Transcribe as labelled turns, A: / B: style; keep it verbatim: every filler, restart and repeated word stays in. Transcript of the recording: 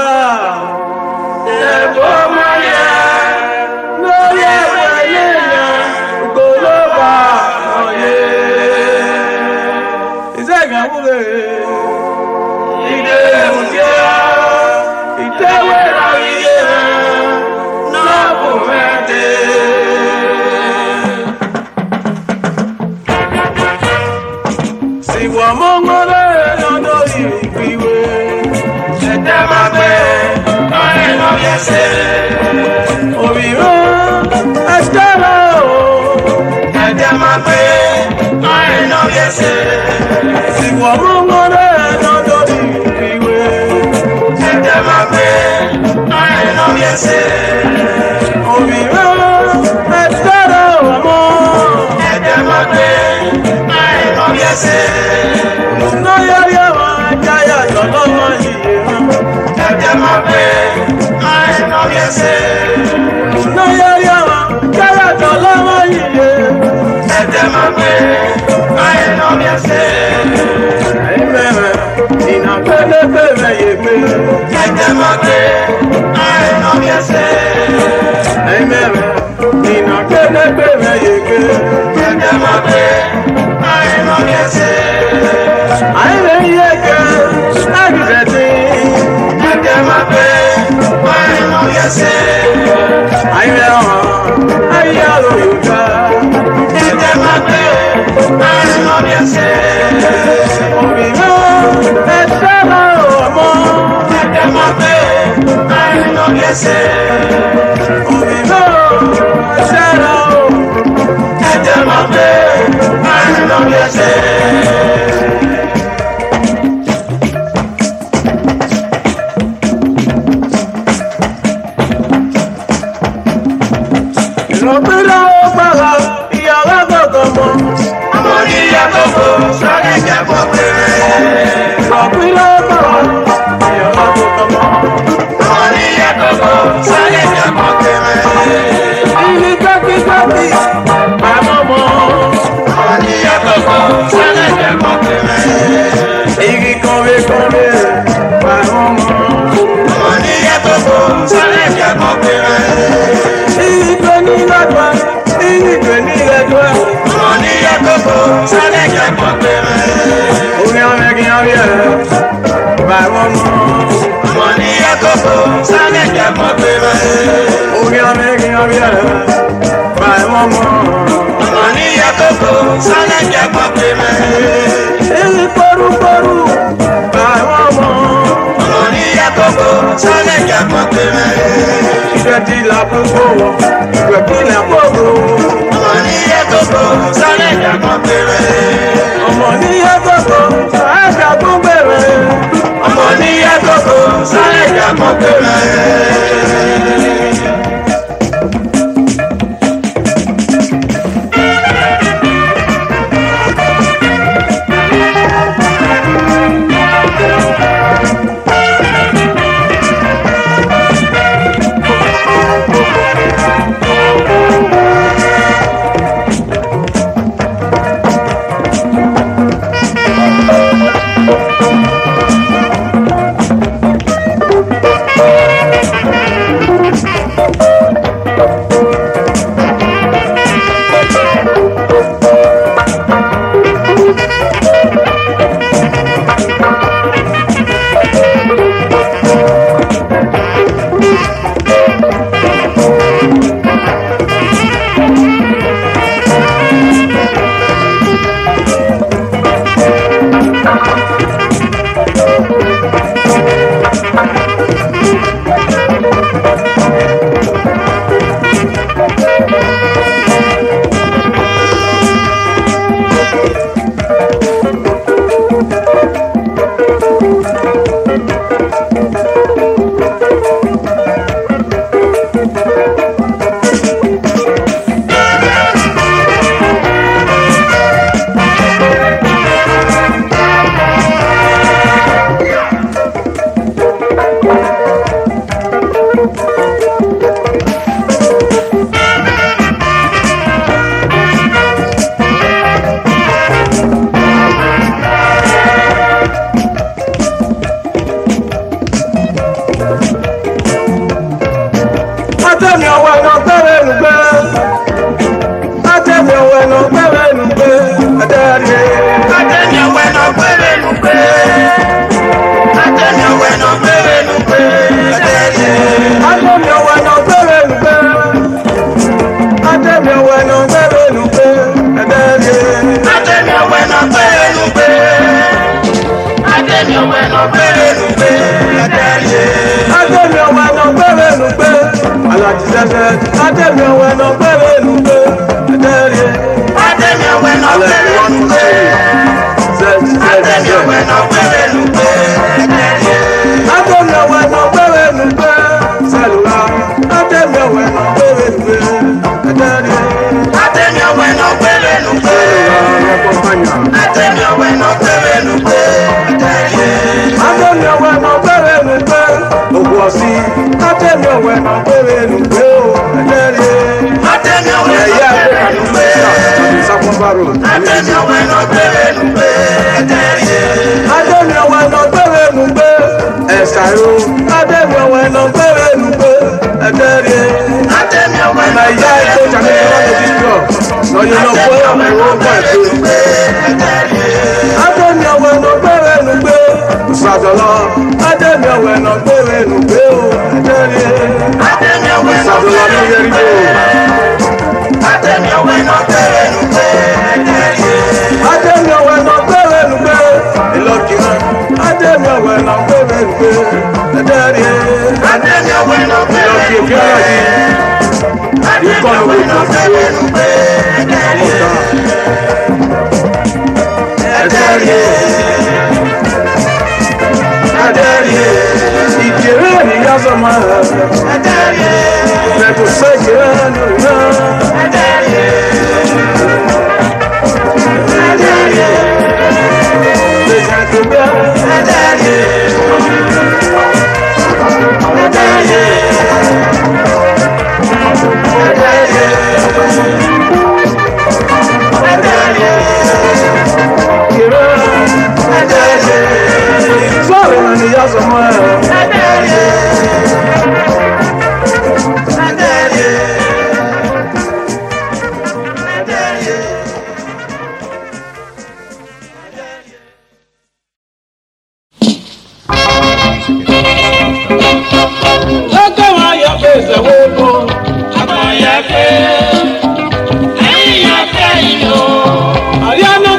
A: Oh, said, I tell you when I'm very low. I tell you. I tell you when I'm very low. I tell you when I'm very low. I tell you. I tell you when I'm very low. I tell you when I'm very low. I tell you. I tell you when I'm very low. I tell you when I'm very low. I tell you. I tell you when I'm very low. Oh, I see. I tell you when I'm very low. I tell you. I tell you when I'm very low. I tell you when I'm very low. I tell you. I tell you when I'm very low. Escaro. I tell you when I'm very low. I tell you. I tell you when I'm very low. No, you know what I'm going to I tell you when I'm very low. Sadala. I tell you when I'm very low. I tell you. I tell you when I'm very low. I tell you when I'm very low. I tell you when I'm very low. Lucky man. I tell you when I'm very low. I tell you. I tell you when I'm very low. I tell you when I'm very low. I tell you. I tell you. If you're ready, you're a man. I tell you. Let us say you're I tell you. I tell you. Listen to me. I tell you. I tell you. I tell you. I tell you. I tell you. Sorry, man, you're so much. I tell you. I tell you. Look at my face.